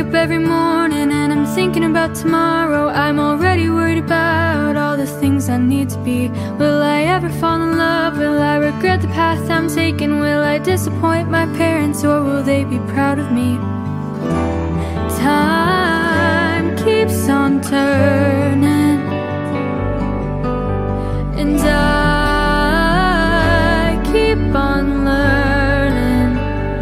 up every morning and I'm thinking about tomorrow. I'm already worried about all the things I need to be. Will I ever fall in love? Will I regret the path I'm taking? Will I disappoint my parents, or will they be proud of me? Time keeps on turning, and I keep on learning.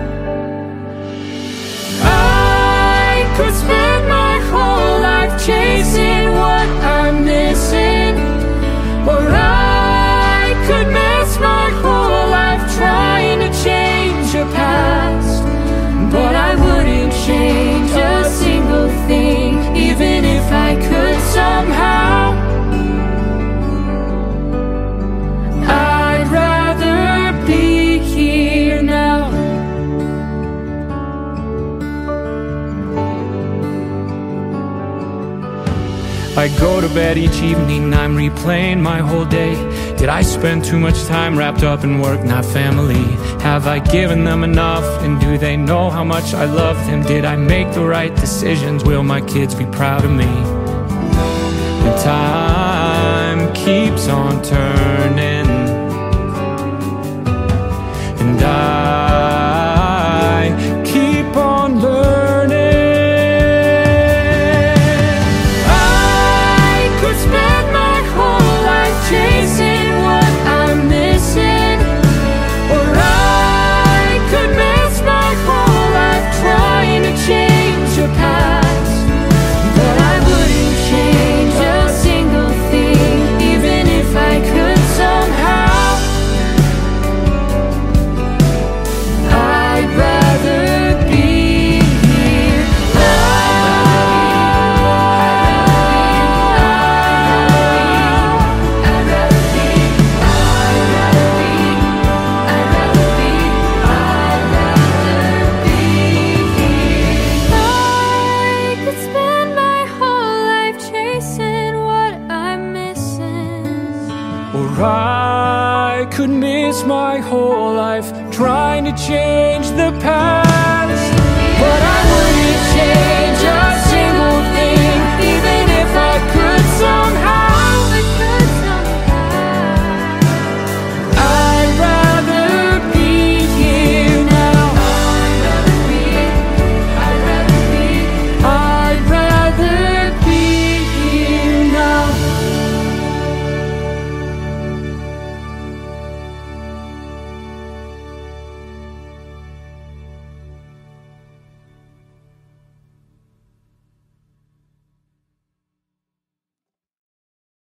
I could spend my whole life chasing what I'm missing, or I could miss my whole life trying to change your past. But I wouldn't change a single thing, even if I could somehow. I'd rather be here now. I go to bed each evening, I'm replaying my whole day. Did I spend too much time wrapped up in work, not family? Have I given them enough, and do they know how much I love them? Did I make the right decisions? Will my kids be proud of me? And time keeps on turning, and I keep on learning. Chasing what I'm missing, or I could miss my whole life trying to change your past. But I wouldn't change a single thing, even if I could somehow. I'd rather be here I could miss my whole life trying to change the past. but I wouldn't change a single thing, even